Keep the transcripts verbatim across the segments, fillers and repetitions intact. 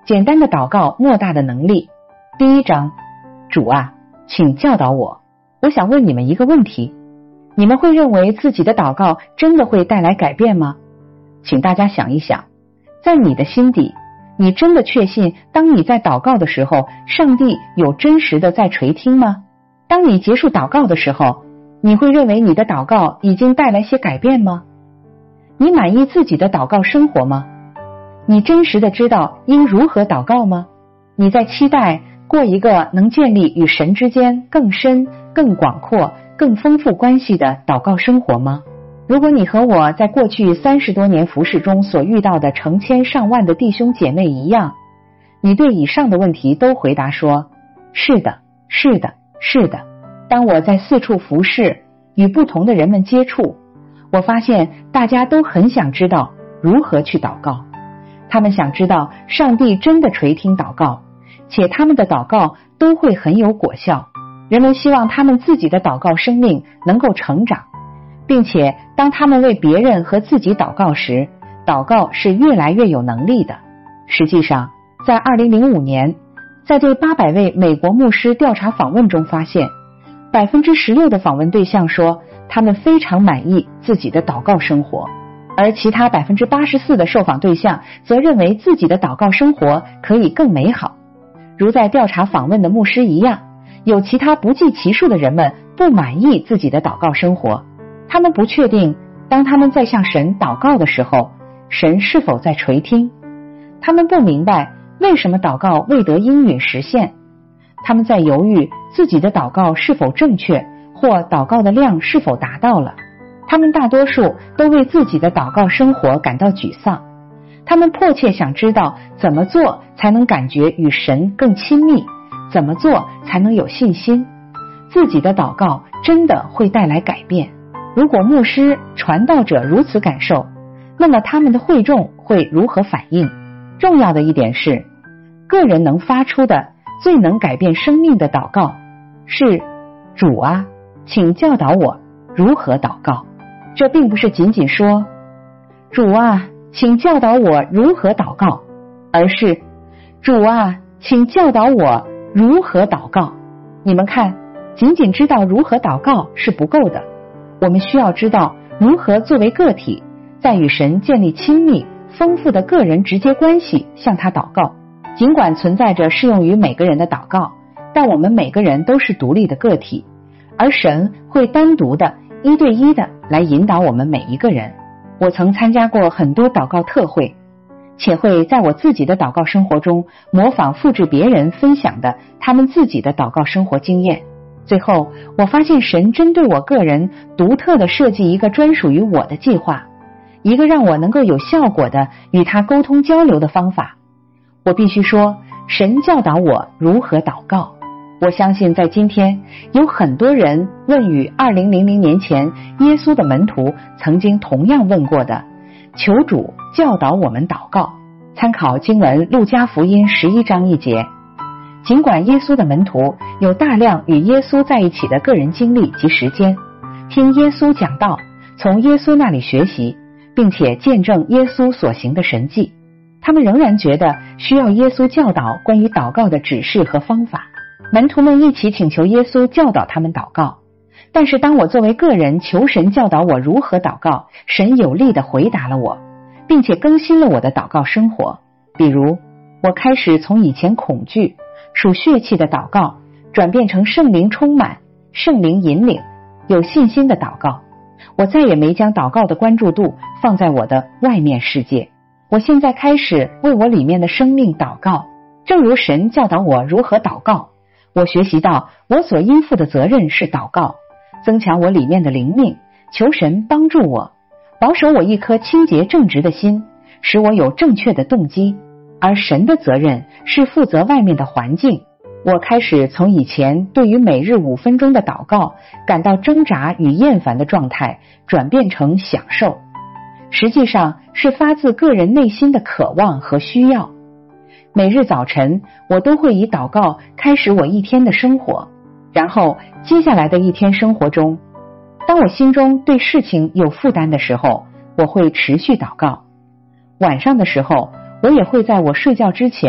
简单的祷告，莫大的能力。第一章，主啊，请教导我。我想问你们一个问题，你们会认为自己的祷告真的会带来改变吗？请大家想一想，在你的心底，你真的确信当你在祷告的时候，上帝有真实的在垂听吗？当你结束祷告的时候，你会认为你的祷告已经带来些改变吗？你满意自己的祷告生活吗？你真实的知道应如何祷告吗？你在期待过一个能建立与神之间更深、更广阔、更丰富关系的祷告生活吗？如果你和我在过去三十多年服事中所遇到的成千上万的弟兄姐妹一样，你对以上的问题都回答说，是的，是的，是的。当我在四处服事，与不同的人们接触，我发现大家都很想知道如何去祷告。他们想知道上帝真的垂听祷告，且他们的祷告都会很有果效。人们希望他们自己的祷告生命能够成长，并且当他们为别人和自己祷告时，祷告是越来越有能力的。实际上，在二零零五年，在对八百位美国牧师调查访问中发现，百分之十六的访问对象说他们非常满意自己的祷告生活，而其他百分之八十四的受访对象则认为自己的祷告生活可以更美好。如在调查访问的牧师一样，有其他不计其数的人们不满意自己的祷告生活，他们不确定当他们在向神祷告的时候，神是否在垂听。他们不明白为什么祷告未得应允实现，他们在犹豫自己的祷告是否正确，或祷告的量是否达到了。他们大多数都为自己的祷告生活感到沮丧，他们迫切想知道怎么做才能感觉与神更亲密，怎么做才能有信心，自己的祷告真的会带来改变。如果牧师、传道者如此感受，那么他们的会众会如何反应？重要的一点是，个人能发出的最能改变生命的祷告是，主啊，请教导我如何祷告。这并不是仅仅说，主啊，请教导我如何祷告，而是，主啊，请教导我如何祷告。你们看，仅仅知道如何祷告是不够的，我们需要知道如何作为个体，在与神建立亲密、丰富的个人直接关系向他祷告。尽管存在着适用于每个人的祷告，但我们每个人都是独立的个体，而神会单独的、一对一的来引导我们每一个人。我曾参加过很多祷告特会，且会在我自己的祷告生活中模仿复制别人分享的他们自己的祷告生活经验。最后，我发现神针对我个人独特的设计一个专属于我的计划，一个让我能够有效果的与他沟通交流的方法。我必须说，神教导我如何祷告。我相信在今天，有很多人问与二零零零年前耶稣的门徒曾经同样问过的，求主教导我们祷告。参考经文路加福音十一章一节。尽管耶稣的门徒有大量与耶稣在一起的个人经历及时间，听耶稣讲道，从耶稣那里学习，并且见证耶稣所行的神迹，他们仍然觉得需要耶稣教导关于祷告的指示和方法。门徒们一起请求耶稣教导他们祷告，但是当我作为个人求神教导我如何祷告，神有力地回答了我，并且更新了我的祷告生活。比如，我开始从以前恐惧、属血气的祷告，转变成圣灵充满、圣灵引领、有信心的祷告。我再也没将祷告的关注度放在我的外面世界，我现在开始为我里面的生命祷告，正如神教导我如何祷告。我学习到我所应负的责任是祷告，增强我里面的灵命，求神帮助我，保守我一颗清洁正直的心，使我有正确的动机。而神的责任是负责外面的环境。我开始从以前对于每日五分钟的祷告感到挣扎与厌烦的状态，转变成享受，实际上是发自个人内心的渴望和需要。每日早晨，我都会以祷告开始我一天的生活，然后接下来的一天生活中，当我心中对事情有负担的时候，我会持续祷告。晚上的时候，我也会在我睡觉之前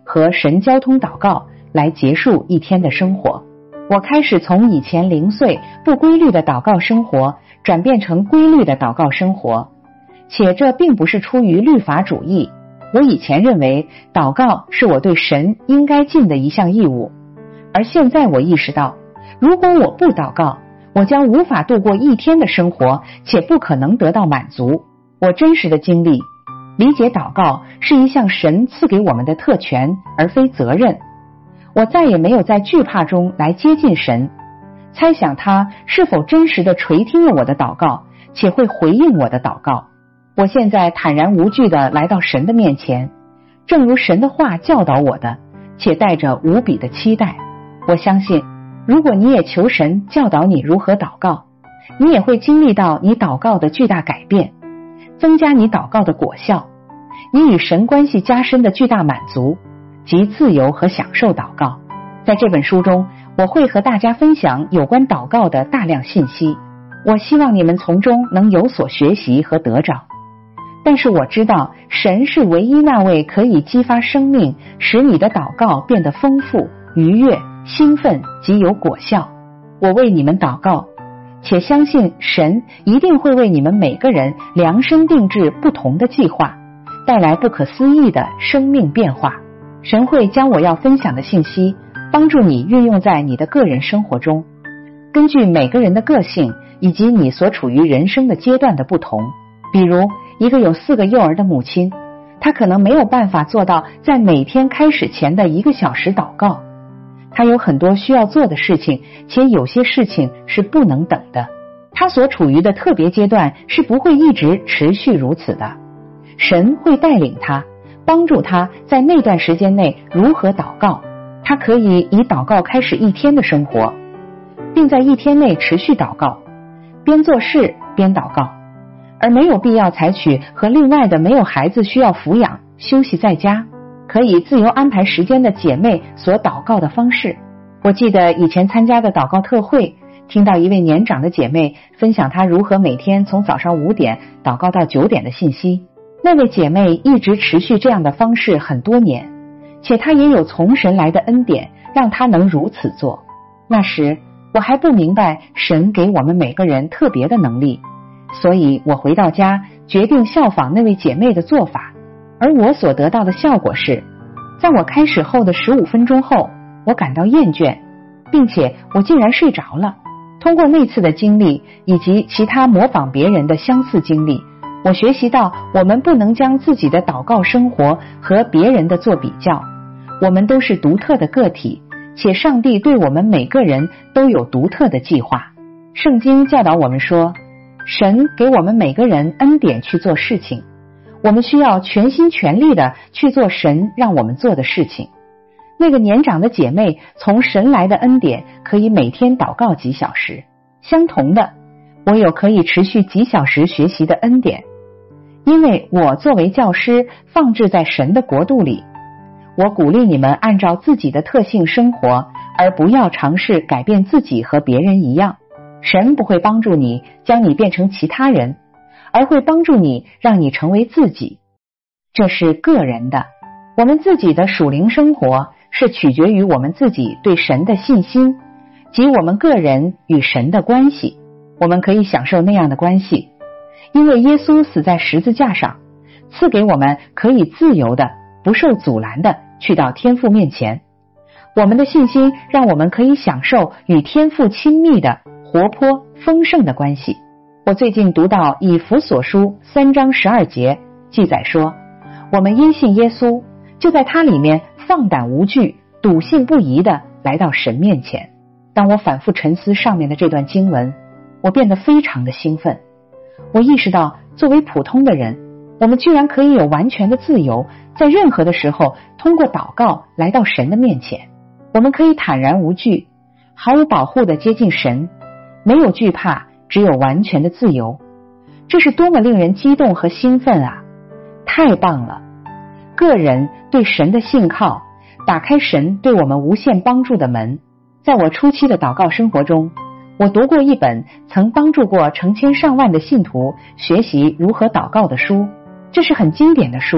和神交通祷告来结束一天的生活。我开始从以前零碎不规律的祷告生活转变成规律的祷告生活，且这并不是出于律法主义。我以前认为祷告是我对神应该尽的一项义务，而现在我意识到，如果我不祷告，我将无法度过一天的生活，且不可能得到满足。我真实的经历，理解祷告是一项神赐给我们的特权，而非责任。我再也没有在惧怕中来接近神，猜想他是否真实的垂听了我的祷告，且会回应我的祷告。我现在坦然无惧地来到神的面前，正如神的话教导我的，且带着无比的期待。我相信，如果你也求神教导你如何祷告，你也会经历到你祷告的巨大改变，增加你祷告的果效，你与神关系加深的巨大满足及自由和享受祷告。在这本书中，我会和大家分享有关祷告的大量信息，我希望你们从中能有所学习和得着。但是我知道，神是唯一那位可以激发生命，使你的祷告变得丰富、愉悦、兴奋及有果效。我为你们祷告，且相信神一定会为你们每个人量身定制不同的计划，带来不可思议的生命变化。神会将我要分享的信息帮助你运用在你的个人生活中，根据每个人的个性以及你所处于人生的阶段的不同。比如一个有四个幼儿的母亲，她可能没有办法做到在每天开始前的一个小时祷告，她有很多需要做的事情，且有些事情是不能等的。她所处于的特别阶段是不会一直持续如此的，神会带领她，帮助她在那段时间内如何祷告。她可以以祷告开始一天的生活，并在一天内持续祷告，边做事边祷告，而没有必要采取和另外的没有孩子需要抚养、休息在家，可以自由安排时间的姐妹所祷告的方式。我记得以前参加的祷告特会，听到一位年长的姐妹分享她如何每天从早上五点祷告到九点的信息。那位姐妹一直持续这样的方式很多年，且她也有从神来的恩典，让她能如此做。那时我还不明白神给我们每个人特别的能力，所以我回到家决定效仿那位姐妹的做法。而我所得到的效果是，在我开始后的十五分钟后，我感到厌倦，并且我竟然睡着了。通过那次的经历以及其他模仿别人的相似经历，我学习到我们不能将自己的祷告生活和别人的做比较，我们都是独特的个体，且上帝对我们每个人都有独特的计划。圣经教导我们说，神给我们每个人恩典去做事情，我们需要全心全力的去做神让我们做的事情。那个年长的姐妹从神来的恩典可以每天祷告几小时，相同的，我有可以持续几小时学习的恩典，因为我作为教师放置在神的国度里。我鼓励你们按照自己的特性生活，而不要尝试改变自己和别人一样。神不会帮助你将你变成其他人，而会帮助你让你成为自己。这是个人的，我们自己的属灵生活是取决于我们自己对神的信心及我们个人与神的关系。我们可以享受那样的关系，因为耶稣死在十字架上，赐给我们可以自由的、不受阻拦的去到天父面前。我们的信心让我们可以享受与天父亲密的、活泼、丰盛的关系。我最近读到以弗所书三章十二节记载说，我们因信耶稣，就在他里面放胆无惧、笃信不疑的来到神面前。当我反复沉思上面的这段经文，我变得非常的兴奋。我意识到，作为普通的人，我们居然可以有完全的自由，在任何的时候通过祷告来到神的面前。我们可以坦然无惧、毫无保护的接近神，没有惧怕，只有完全的自由。这是多么令人激动和兴奋啊！太棒了！个人对神的信靠，打开神对我们无限帮助的门。在我初期的祷告生活中，我读过一本曾帮助过成千上万的信徒学习如何祷告的书。这是很经典的书，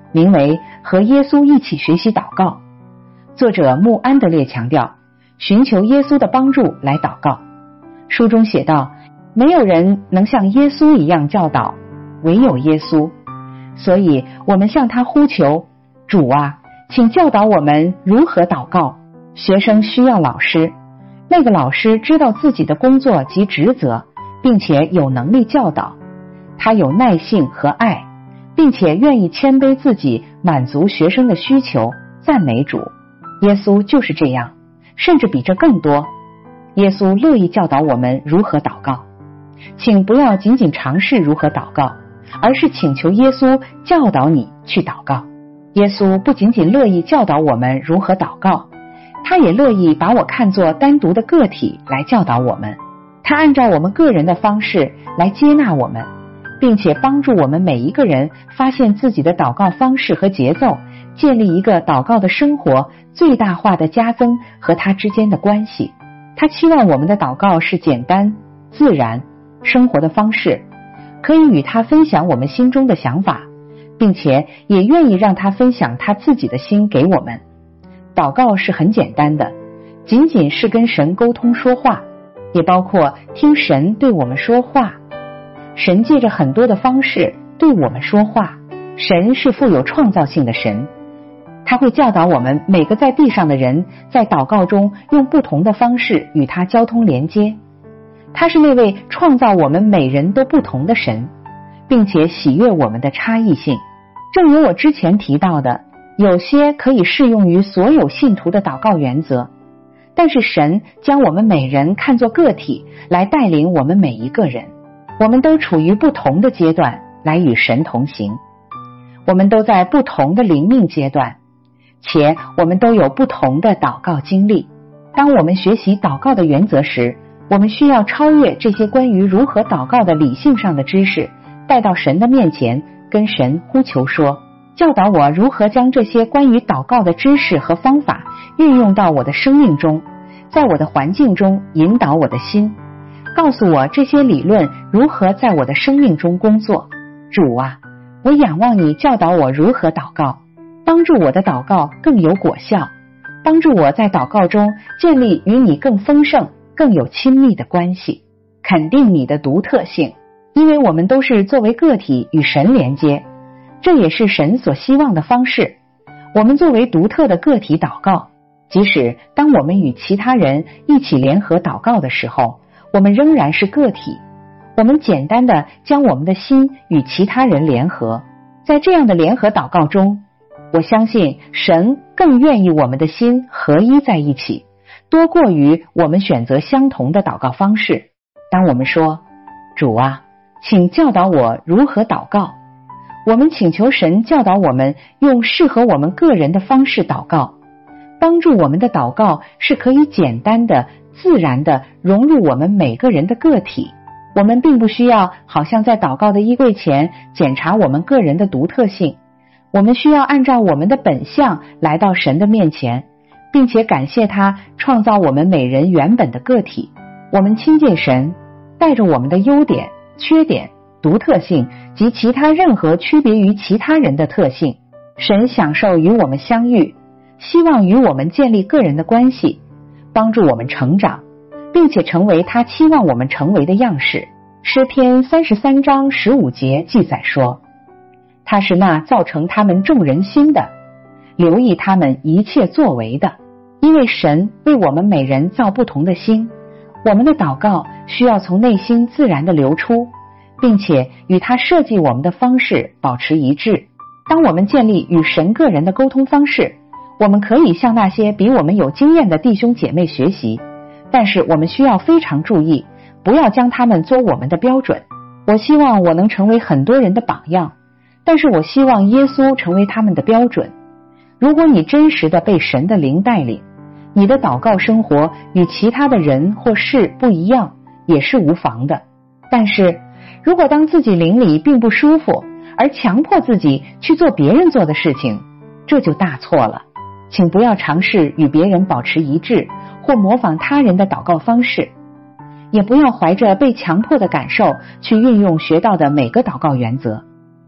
名为《和耶稣一起学习祷告》。作者穆安德烈强调，寻求耶稣的帮助来祷告。书中写道，没有人能像耶稣一样教导，唯有耶稣。所以我们向他呼求，主啊，请教导我们如何祷告。学生需要老师，那个老师知道自己的工作及职责，并且有能力教导。他有耐性和爱，并且愿意谦卑自己，满足学生的需求，赞美主。耶稣就是这样，甚至比这更多。耶稣乐意教导我们如何祷告。请不要仅仅尝试如何祷告，而是请求耶稣教导你去祷告。耶稣不仅仅乐意教导我们如何祷告，他也乐意把我看作单独的个体来教导我们。他按照我们个人的方式来接纳我们，并且帮助我们每一个人发现自己的祷告方式和节奏，建立一个祷告的生活，最大化的加增和他之间的关系。他期望我们的祷告是简单、自然、生活的方式，可以与他分享我们心中的想法，并且也愿意让他分享他自己的心给我们。祷告是很简单的，仅仅是跟神沟通说话，也包括听神对我们说话。神借着很多的方式对我们说话。神是富有创造性的神，他会教导我们每个在地上的人，在祷告中用不同的方式与他交通连接。他是那位创造我们每人都不同的神，并且喜悦我们的差异性。正如我之前提到的，有些可以适用于所有信徒的祷告原则，但是神将我们每人看作个体来带领我们每一个人。我们都处于不同的阶段来与神同行，我们都在不同的灵命阶段，且我们都有不同的祷告经历。当我们学习祷告的原则时，我们需要超越这些关于如何祷告的理性上的知识，带到神的面前，跟神呼求说，教导我如何将这些关于祷告的知识和方法运用到我的生命中，在我的环境中引导我的心，告诉我这些理论如何在我的生命中工作。主啊，我仰望你教导我如何祷告，帮助我的祷告更有果效，帮助我在祷告中建立与你更丰盛、更有亲密的关系，肯定你的独特性，因为我们都是作为个体与神连接，这也是神所希望的方式。我们作为独特的个体祷告，即使当我们与其他人一起联合祷告的时候，我们仍然是个体。我们简单的将我们的心与其他人联合，在这样的联合祷告中，我相信神更愿意我们的心合一在一起，多过于我们选择相同的祷告方式。当我们说，主啊，请教导我如何祷告，我们请求神教导我们用适合我们个人的方式祷告，帮助我们的祷告是可以简单的、自然的融入我们每个人的个体。我们并不需要好像在祷告的衣柜前检查我们个人的独特性，我们需要按照我们的本相来到神的面前，并且感谢他创造我们每人原本的个体。我们亲近神，带着我们的优点、缺点、独特性及其他任何区别于其他人的特性。神享受与我们相遇，希望与我们建立个人的关系，帮助我们成长，并且成为他期望我们成为的样式。诗篇三十三章十五节记载说，他是那造成他们众人心的，留意他们一切作为的。因为神为我们每人造不同的心，我们的祷告需要从内心自然的流出，并且与他设计我们的方式保持一致。当我们建立与神个人的沟通方式，我们可以向那些比我们有经验的弟兄姐妹学习，但是我们需要非常注意，不要将他们做我们的标准。我希望我能成为很多人的榜样，但是我希望耶稣成为他们的标准。如果你真实的被神的灵带领，你的祷告生活与其他的人或事不一样，也是无妨的。但是如果当自己灵里并不舒服，而强迫自己去做别人做的事情，这就大错了。请不要尝试与别人保持一致，或模仿他人的祷告方式，也不要怀着被强迫的感受去运用学到的每个祷告原则。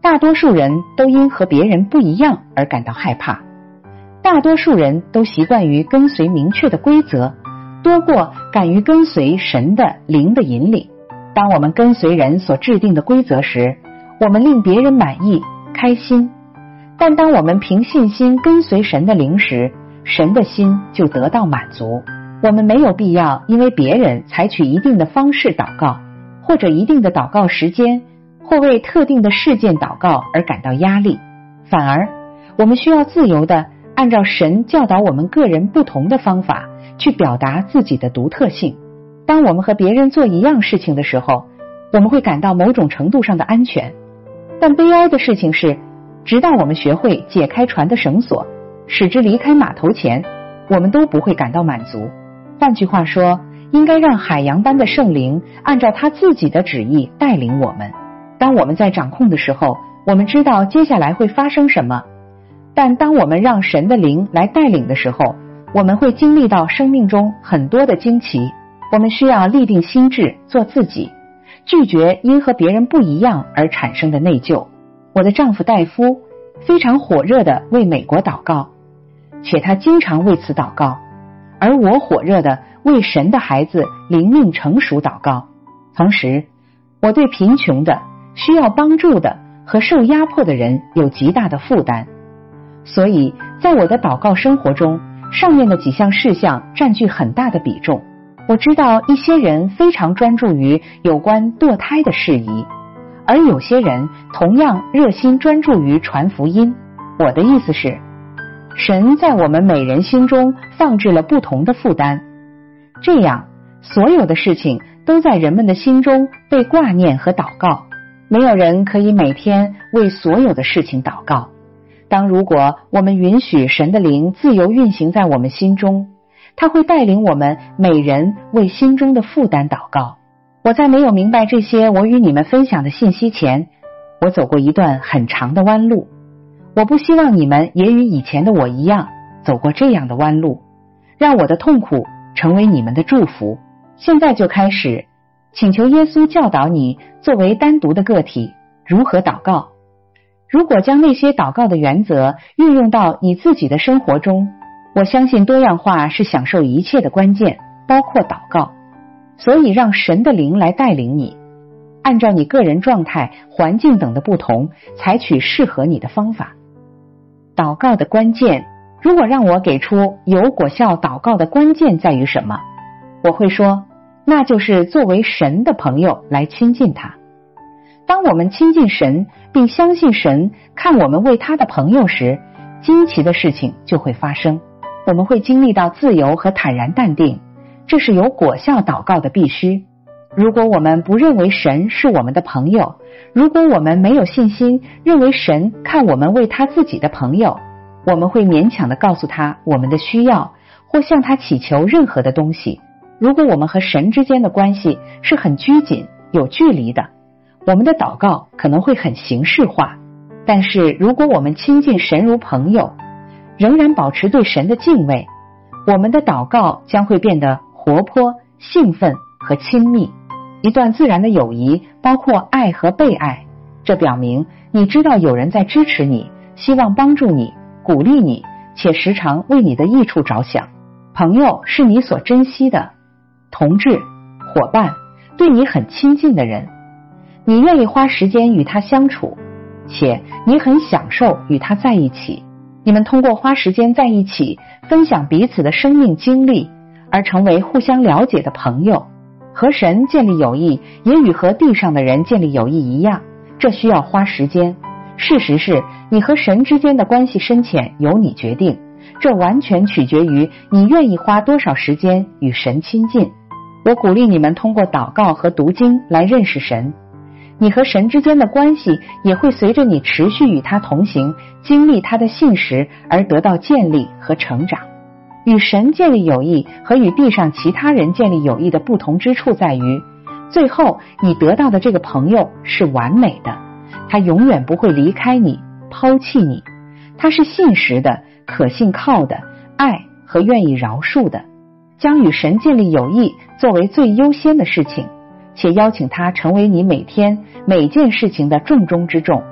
大多数人都因和别人不一样而感到害怕，大多数人都习惯于跟随明确的规则，多过敢于跟随神的灵的引领。当我们跟随人所制定的规则时，我们令别人满意开心，但当我们凭信心跟随神的灵时，神的心就得到满足。我们没有必要因为别人采取一定的方式祷告，或者一定的祷告时间，或为特定的事件祷告而感到压力。反而我们需要自由地按照神教导我们个人不同的方法去表达自己的独特性。当我们和别人做一样事情的时候，我们会感到某种程度上的安全。但悲哀的事情是，直到我们学会解开船的绳索，使之离开码头前，我们都不会感到满足。换句话说，应该让海洋般的圣灵按照他自己的旨意带领我们。当我们在掌控的时候，我们知道接下来会发生什么，但当我们让神的灵来带领的时候，我们会经历到生命中很多的惊奇。我们需要立定心志，做自己，拒绝因和别人不一样而产生的内疚。我的丈夫戴夫非常火热地为美国祷告，且他经常为此祷告，而我火热地为神的孩子灵命成熟祷告。同时，我对贫穷的、需要帮助的和受压迫的人有极大的负担。所以在我的祷告生活中，上面的几项事项占据很大的比重。我知道一些人非常专注于有关堕胎的事宜，而有些人同样热心专注于传福音。我的意思是，神在我们每人心中放置了不同的负担，这样所有的事情都在人们的心中被挂念和祷告。没有人可以每天为所有的事情祷告。当如果我们允许神的灵自由运行在我们心中，他会带领我们每人为心中的负担祷告。我在没有明白这些我与你们分享的信息前，我走过一段很长的弯路。我不希望你们也与以前的我一样走过这样的弯路，让我的痛苦成为你们的祝福。现在就开始请求耶稣教导你作为单独的个体如何祷告。如果将那些祷告的原则运用到你自己的生活中，我相信多样化是享受一切的关键，包括祷告。所以让神的灵来带领你，按照你个人状态、环境等的不同，采取适合你的方法。祷告的关键，如果让我给出有果效祷告的关键在于什么，我会说，那就是作为神的朋友来亲近他。当我们亲近神，并相信神看我们为他的朋友时，惊奇的事情就会发生。我们会经历到自由和坦然淡定，这是有果效祷告的必须。如果我们不认为神是我们的朋友，如果我们没有信心认为神看我们为他自己的朋友，我们会勉强地告诉他我们的需要，或向他祈求任何的东西。如果我们和神之间的关系是很拘谨、有距离的，我们的祷告可能会很形式化。但是如果我们亲近神如朋友，仍然保持对神的敬畏，我们的祷告将会变得活泼、兴奋和亲密。一段自然的友谊包括爱和被爱，这表明你知道有人在支持你，希望帮助你，鼓励你，且时常为你的益处着想。朋友是你所珍惜的同志、伙伴，对你很亲近的人，你愿意花时间与他相处，且你很享受与他在一起。你们通过花时间在一起，分享彼此的生命经历，而成为互相了解的朋友。和神建立友谊也与和地上的人建立友谊一样，这需要花时间。事实是，你和神之间的关系深浅由你决定，这完全取决于你愿意花多少时间与神亲近。我鼓励你们通过祷告和读经来认识神，你和神之间的关系也会随着你持续与他同行，经历他的信实而得到建立和成长。与神建立友谊和与地上其他人建立友谊的不同之处在于，最后你得到的这个朋友是完美的，他永远不会离开你、抛弃你，他是信实的、可信靠的、爱和愿意饶恕的。将与神建立友谊作为最优先的事情，且邀请他成为你每天每件事情的重中之重。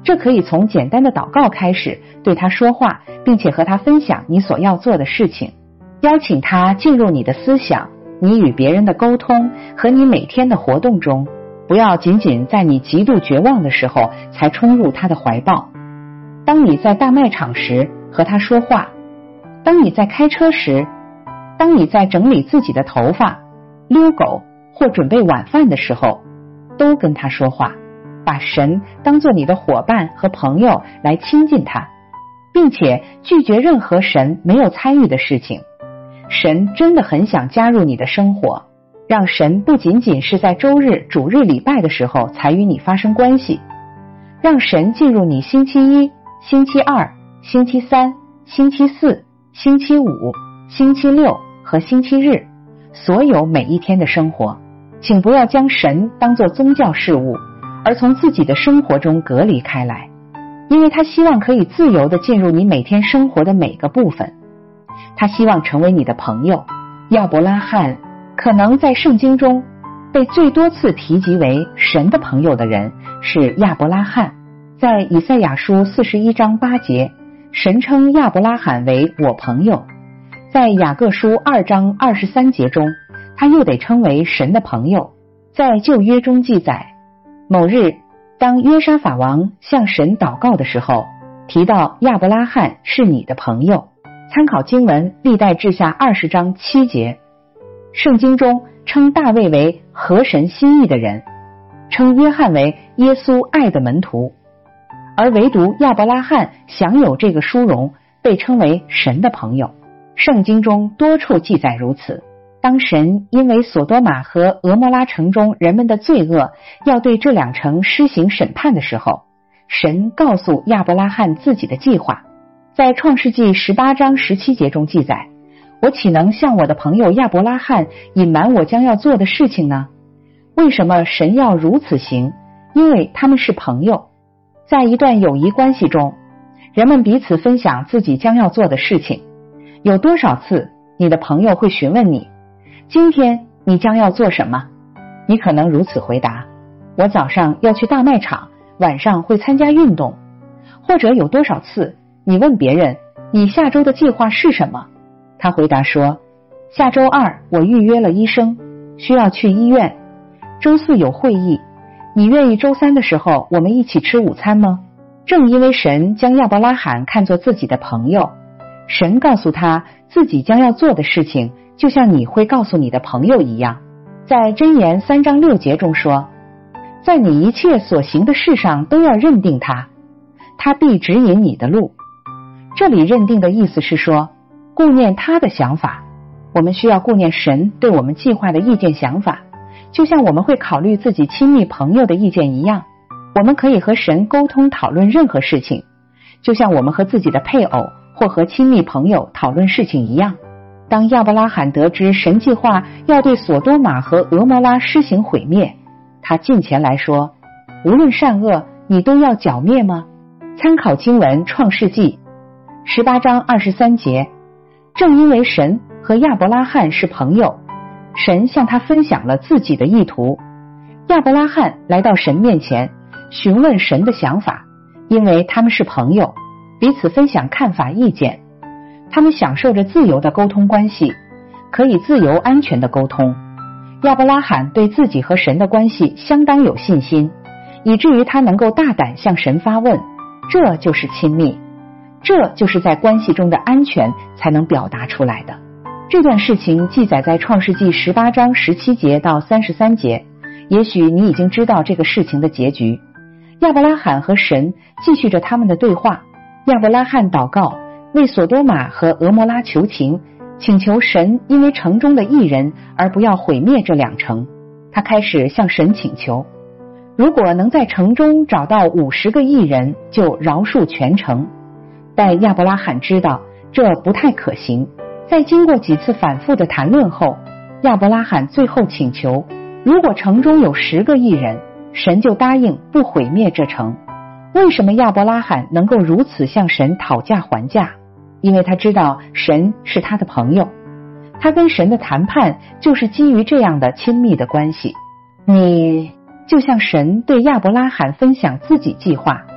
这可以从简单的祷告开始，对他说话，并且和他分享你所要做的事情，邀请他进入你的思想，你与别人的沟通和你每天的活动中，不要仅仅在你极度绝望的时候才冲入他的怀抱。当你在大卖场时，和他说话；当你在开车时；当你在整理自己的头发、遛狗或准备晚饭的时候，都跟他说话，把神当作你的伙伴和朋友来亲近他，并且拒绝任何神没有参与的事情。神真的很想加入你的生活，让神不仅仅是在周日、主日礼拜的时候才与你发生关系，让神进入你星期一、星期二、星期三、星期四、星期五、星期六和星期日所有每一天的生活。请不要将神当作宗教事务，而从自己的生活中隔离开来，因为他希望可以自由地进入你每天生活的每个部分。他希望成为你的朋友。亚伯拉罕可能在圣经中被最多次提及为神的朋友的人是亚伯拉罕。在以赛亚书四十一章八节，神称亚伯拉罕为我朋友。在雅各书二章二十三节中，他又得称为神的朋友。在旧约中记载，某日当约沙法王向神祷告的时候，提到亚伯拉罕是你的朋友。参考经文历代志下二十章七节。圣经中称大卫为合神心意的人，称约翰为耶稣爱的门徒，而唯独亚伯拉罕享有这个殊荣，被称为神的朋友。圣经中多处记载如此。当神因为索多玛和俄摩拉城中人们的罪恶要对这两城施行审判的时候，神告诉亚伯拉罕自己的计划。在创世纪十八章十七节中记载，我岂能向我的朋友亚伯拉罕隐瞒我将要做的事情呢？为什么神要如此行？因为他们是朋友。在一段友谊关系中，人们彼此分享自己将要做的事情。有多少次你的朋友会询问你，今天你将要做什么？你可能如此回答，我早上要去大卖场，晚上会参加运动。或者有多少次你问别人，你下周的计划是什么？他回答说，下周二我预约了医生，需要去医院。周四有会议，你愿意周三的时候我们一起吃午餐吗？正因为神将亚伯拉罕看作自己的朋友，神告诉他自己将要做的事情，就像你会告诉你的朋友一样。在箴言三章六节中说，在你一切所行的事上都要认定他，他必指引你的路。这里认定的意思是说，顾念他的想法。我们需要顾念神对我们计划的意见想法，就像我们会考虑自己亲密朋友的意见一样。我们可以和神沟通讨论任何事情，就像我们和自己的配偶或和亲密朋友讨论事情一样。当亚伯拉罕得知神计划要对索多玛和俄摩拉施行毁灭，他近前来说，无论善恶，你都要剿灭吗？参考经文创世纪十八章二十三节。正因为神和亚伯拉罕是朋友，神向他分享了自己的意图。亚伯拉罕来到神面前询问神的想法，因为他们是朋友，彼此分享看法意见。他们享受着自由的沟通关系，可以自由安全的沟通。亚伯拉罕对自己和神的关系相当有信心，以至于他能够大胆向神发问。这就是亲密，这就是在关系中的安全才能表达出来的。这段事情记载在创世纪十八章十七节到三十三节，也许你已经知道这个事情的结局。亚伯拉罕和神继续着他们的对话。亚伯拉罕祷告，为索多玛和俄摩拉求情，请求神因为城中的义人而不要毁灭这两城。他开始向神请求，如果能在城中找到五十个义人，就饶恕全城。但亚伯拉罕知道这不太可行。在经过几次反复的谈论后，亚伯拉罕最后请求，如果城中有十个义人，神就答应不毁灭这城。为什么亚伯拉罕能够如此向神讨价还价？因为他知道神是他的朋友，他跟神的谈判就是基于这样的亲密的关系。你就像神对亚伯拉罕分享自己计划，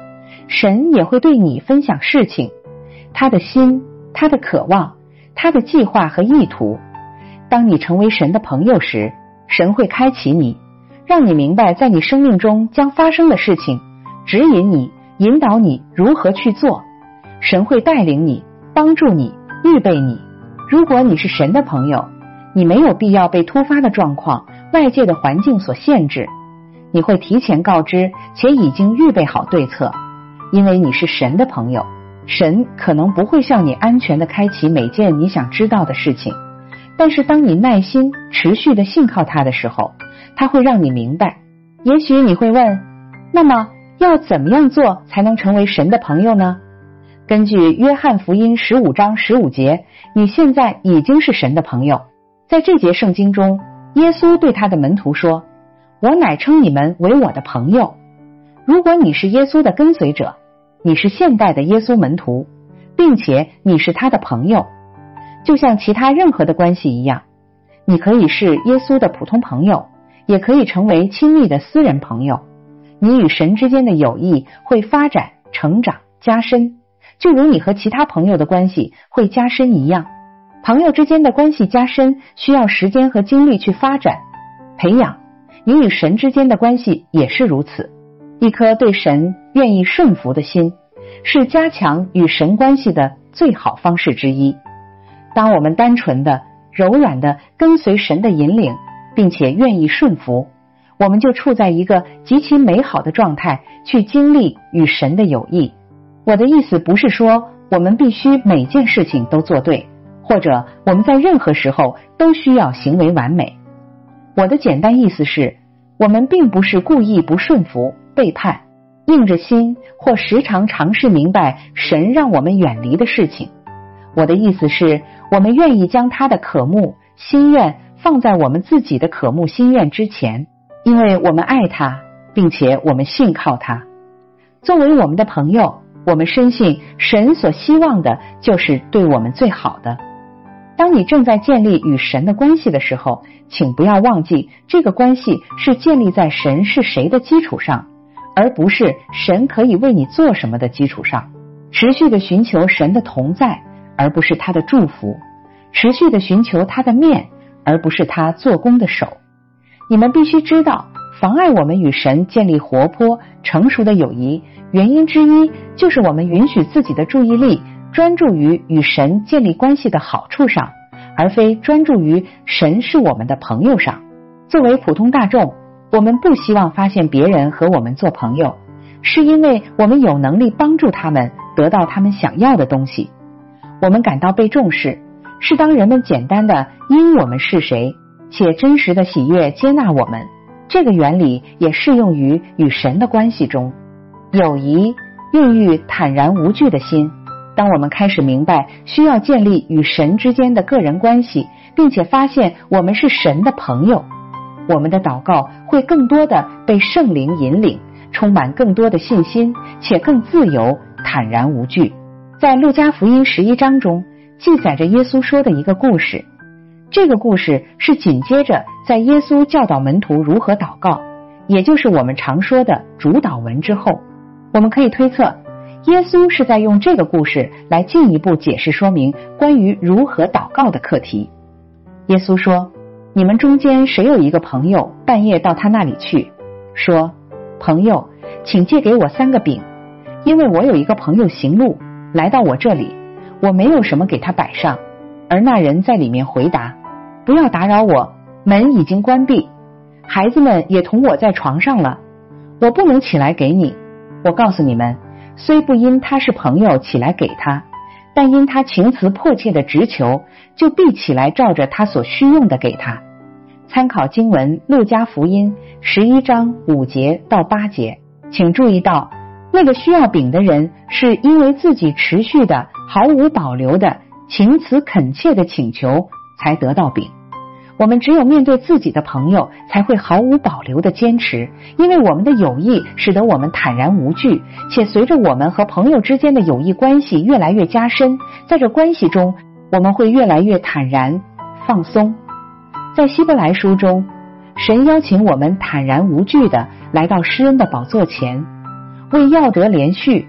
神也会对你分享事情，他的心，他的渴望，他的计划和意图。当你成为神的朋友时，神会开启你，让你明白在你生命中将发生的事情，指引你，引导你如何去做。神会带领你，帮助你，预备你。如果你是神的朋友，你没有必要被突发的状况、外界的环境所限制，你会提前告知且已经预备好对策，因为你是神的朋友。神可能不会向你安全地开启每件你想知道的事情，但是当你耐心持续地信靠他的时候，他会让你明白。也许你会问，那么要怎么样做才能成为神的朋友呢？根据约翰福音十五章十五节，你现在已经是神的朋友。在这节圣经中，耶稣对他的门徒说，我乃称你们为我的朋友。如果你是耶稣的跟随者，你是现代的耶稣门徒，并且你是他的朋友，就像其他任何的关系一样，你可以是耶稣的普通朋友，也可以成为亲密的私人朋友。你与神之间的友谊会发展、成长、加深，就如你和其他朋友的关系会加深一样。朋友之间的关系加深需要时间和精力去发展、培养，你与神之间的关系也是如此。一颗对神愿意顺服的心，是加强与神关系的最好方式之一。当我们单纯的、柔软的跟随神的引领，并且愿意顺服，我们就处在一个极其美好的状态，去经历与神的友谊。我的意思不是说我们必须每件事情都做对，或者我们在任何时候都需要行为完美。我的简单意思是，我们并不是故意不顺服、背叛，硬着心或时常尝试明白神让我们远离的事情。我的意思是，我们愿意将他的渴慕、心愿放在我们自己的渴慕、心愿之前，因为我们爱他，并且我们信靠他。作为我们的朋友，我们深信神所希望的就是对我们最好的。当你正在建立与神的关系的时候，请不要忘记，这个关系是建立在神是谁的基础上，而不是神可以为你做什么的基础上。持续的寻求神的同在，而不是他的祝福；持续的寻求他的面，而不是他做工的手。你们必须知道，妨碍我们与神建立活泼、成熟的友谊，原因之一就是我们允许自己的注意力专注于与神建立关系的好处上，而非专注于神是我们的朋友上。作为普通大众，我们不希望发现别人和我们做朋友，是因为我们有能力帮助他们得到他们想要的东西。我们感到被重视，是当人们简单的因我们是谁，且真实的喜悦接纳我们。这个原理也适用于与神的关系中。友谊孕育坦然无惧的心。当我们开始明白需要建立与神之间的个人关系，并且发现我们是神的朋友，我们的祷告会更多的被圣灵引领，充满更多的信心，且更自由、坦然无惧。在路加福音十一章中记载着耶稣说的一个故事，这个故事是紧接着在耶稣教导门徒如何祷告，也就是我们常说的主祷文之后。我们可以推测，耶稣是在用这个故事来进一步解释说明关于如何祷告的课题。耶稣说，你们中间谁有一个朋友半夜到他那里去，说，朋友，请借给我三个饼，因为我有一个朋友行路来到我这里，我没有什么给他摆上。而那人在里面回答，不要打扰我，门已经关闭，孩子们也同我在床上了，我不能起来给你。我告诉你们，虽不因他是朋友起来给他，但因他情辞迫切的直求，就必起来照着他所需用的给他。参考经文路加福音十一章五节到八节，请注意到，那个需要饼的人是因为自己持续的毫无保留的情辞恳切的请求才得到饼。我们只有面对自己的朋友才会毫无保留的坚持，因为我们的友谊使得我们坦然无惧，且随着我们和朋友之间的友谊关系越来越加深，在这关系中我们会越来越坦然放松。在希伯来书中，神邀请我们坦然无惧的来到施恩的宝座前，为要得连续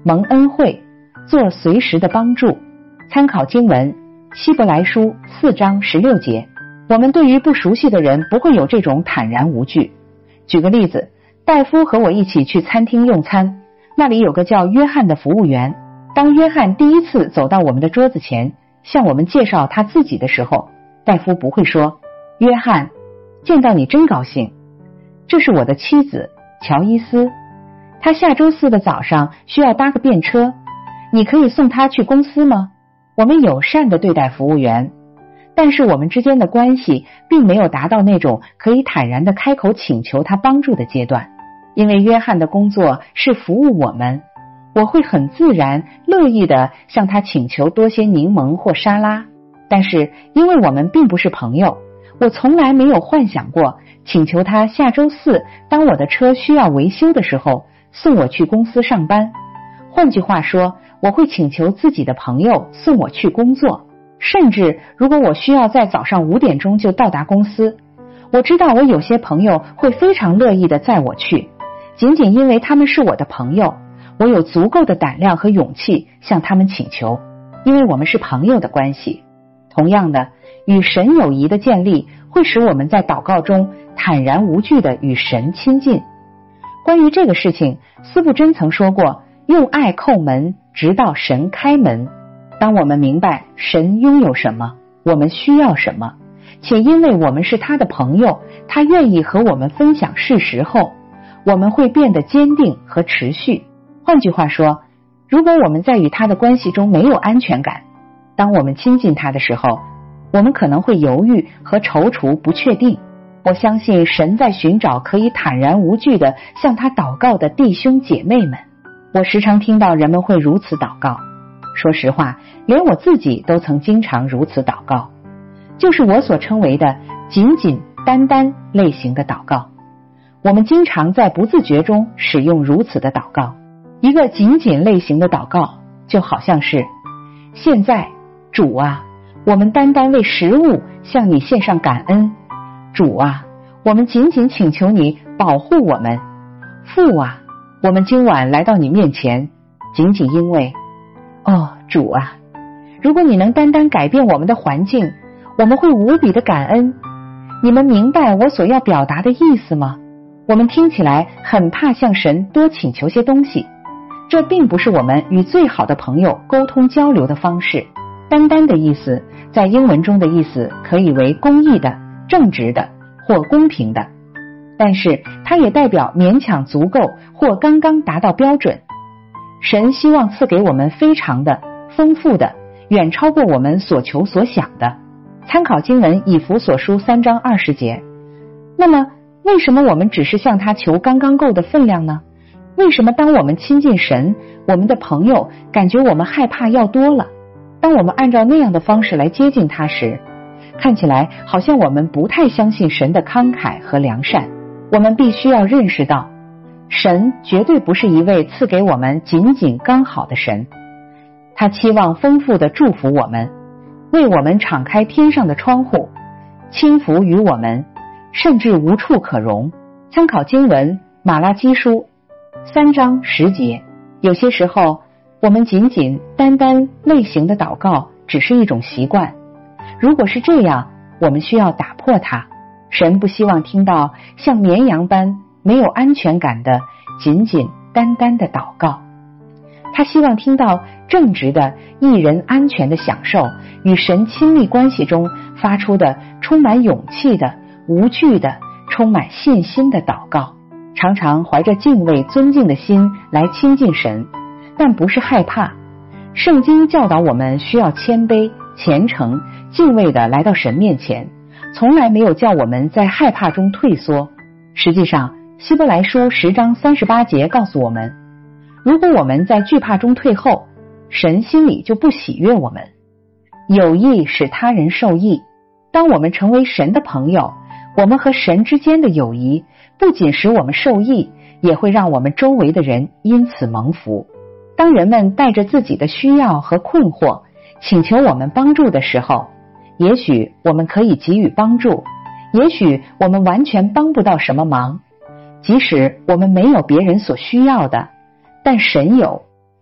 蒙恩惠，做随时的帮助。参考经文希伯来书四章十六节。我们对于不熟悉的人不会有这种坦然无惧。举个例子，戴夫和我一起去餐厅用餐，那里有个叫约翰的服务员。当约翰第一次走到我们的桌子前，向我们介绍他自己的时候，戴夫不会说，约翰，见到你真高兴，这是我的妻子乔伊斯，她下周四的早上需要搭个便车，你可以送她去公司吗？我们友善地对待服务员，但是我们之间的关系并没有达到那种可以坦然地开口请求他帮助的阶段。因为约翰的工作是服务我们，我会很自然乐意地向他请求多些柠檬或沙拉，但是因为我们并不是朋友，我从来没有幻想过请求他下周四当我的车需要维修的时候送我去公司上班。换句话说，我会请求自己的朋友送我去工作，甚至如果我需要在早上五点钟就到达公司，我知道我有些朋友会非常乐意地载我去，仅仅因为他们是我的朋友，我有足够的胆量和勇气向他们请求，因为我们是朋友的关系。同样的，与神友谊的建立会使我们在祷告中坦然无惧地与神亲近。关于这个事情，司布真曾说过，用爱叩门，直到神开门。当我们明白神拥有什么，我们需要什么，且因为我们是他的朋友，他愿意和我们分享事实后，我们会变得坚定和持续。换句话说，如果我们在与他的关系中没有安全感，当我们亲近他的时候，我们可能会犹豫和踌躇不确定。我相信神在寻找可以坦然无惧地向他祷告的弟兄姐妹们。我时常听到人们会如此祷告，说实话，连我自己都曾经常如此祷告，就是我所称为的仅仅单单类型的祷告。我们经常在不自觉中使用如此的祷告。一个仅仅类型的祷告就好像是，现在主啊，我们单单为食物向你献上感恩，主啊，我们仅仅请求你保护我们，父啊，我们今晚来到你面前，仅仅因为，哦，主啊，如果你能单单改变我们的环境，我们会无比的感恩。你们明白我所要表达的意思吗？我们听起来很怕向神多请求些东西，这并不是我们与最好的朋友沟通交流的方式。单单的意思在英文中的意思可以为公义的、正直的或公平的，但是它也代表勉强足够或刚刚达到标准。神希望赐给我们非常的、丰富的，远超过我们所求所想的。参考经文以弗所书三章二十节。那么为什么我们只是向他求刚刚够的分量呢？为什么当我们亲近神，我们的朋友感觉我们害怕要多了？当我们按照那样的方式来接近他时，看起来好像我们不太相信神的慷慨和良善。我们必须要认识到，神绝对不是一位赐给我们仅仅刚好的神，他期望丰富地祝福我们，为我们敞开天上的窗户，倾福于我们，甚至无处可容。参考经文马拉基书三章十节。有些时候我们仅仅单单类型的祷告只是一种习惯，如果是这样，我们需要打破它。神不希望听到像绵羊般没有安全感的仅仅单单的祷告，他希望听到正直的、一人安全的享受与神亲密关系中发出的充满勇气的、无惧的、充满信心的祷告，常常怀着敬畏、尊敬的心来亲近神，但不是害怕。圣经教导我们需要谦卑、虔诚、敬畏地来到神面前，从来没有叫我们在害怕中退缩。实际上，希伯来书十章三十八节告诉我们，如果我们在惧怕中退后，神心里就不喜悦我们。有益使他人受益。当我们成为神的朋友，我们和神之间的友谊不仅使我们受益，也会让我们周围的人因此蒙福。当人们带着自己的需要和困惑请求我们帮助的时候，也许我们可以给予帮助，也许我们完全帮不到什么忙，即使我们没有别人所需要的，但神有。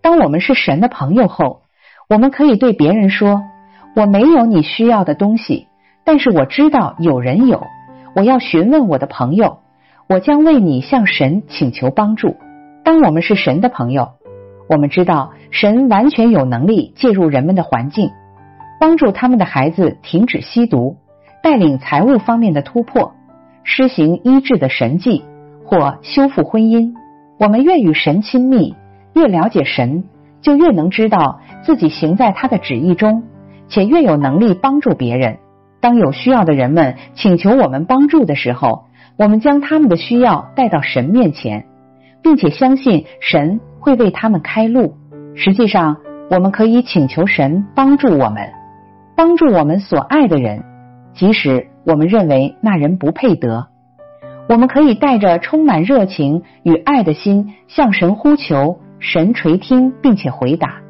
当我们是神的朋友后，我们可以对别人说，我没有你需要的东西，但是我知道有人有，我要询问我的朋友，我将为你向神请求帮助。当我们是神的朋友，我们知道神完全有能力介入人们的环境，帮助他们的孩子停止吸毒，带领财务方面的突破，施行医治的神迹，或修复婚姻。我们越与神亲密，越了解神，就越能知道自己行在他的旨意中，且越有能力帮助别人。当有需要的人们请求我们帮助的时候，我们将他们的需要带到神面前，并且相信神会为他们开路。实际上，我们可以请求神帮助我们，帮助我们所爱的人，即使我们认为那人不配得。我们可以带着充满热情与爱的心向神呼求，神垂听并且回答。